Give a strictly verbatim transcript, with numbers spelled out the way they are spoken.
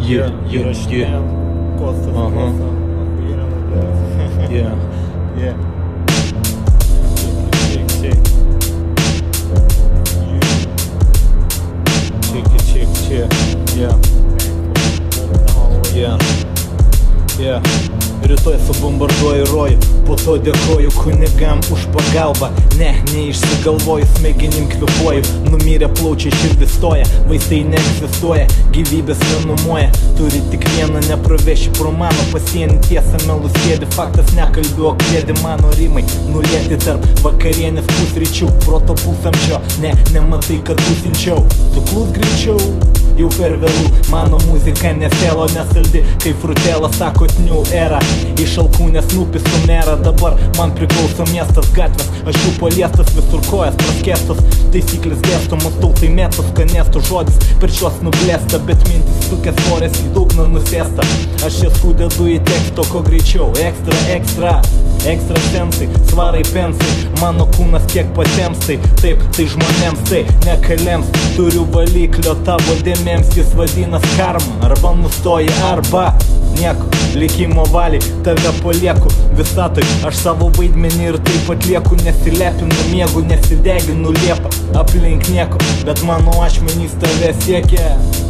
Yeah, yeah, įrašinėjom Kostas Aha. Kosa, охуенно, блядь. Yeah. Yeah. Check, check, check. Check, check, check. Yeah. Yeah. Yeah. Rytoj subombarduoju rojų, po to dėkoju kunigam už pagalbą. Ne, neišsigalvoju, smegenim kvepuoju. Numirę plaučiai, širdis stoja, vaistai neegzistuoja, gyvybės nenumuoja. Turi tik vieną, nepraveši pro mano pasienį, tiesa melus sėdi, faktas nekalbiu, o klėdi mano rimai. Nulėti tarp vakarienės pusryčių, proto pusamčio, ne, nematai, kad pusinčiau. Suklus greičiau, jau per vėlų, mano muzika nesėlo, nesaldi, kaip frutėla, sako New Era. Iš alkūnės nupisų nėra, dabar man priklauso miestas, gatvės, aš jų paliestas, visur kojas praskėstas, taisyklės dėstomos, tautai mėtos, skanėstų žodis, per šios nublėsta, bet mintis sukės forės į dugną nusėsta. Aš jas sudedu į teksto, ko greičiau, ekstra, ekstra, ekstra sensai, svarai pensai, mano kūnas kiek patems, tai taip, tai žmonėms, tai nekalėms, turiu valiklio tavo dėmėms, jis vadinas karma, arba nustoji, arba nieko, likimo valiai, tave palieku visatoj, aš savo vaidmenį ir taip atlieku, nesilepinu, miegu, nesideginu liepą, aplink nieko, bet mano ašmenys tave siekia.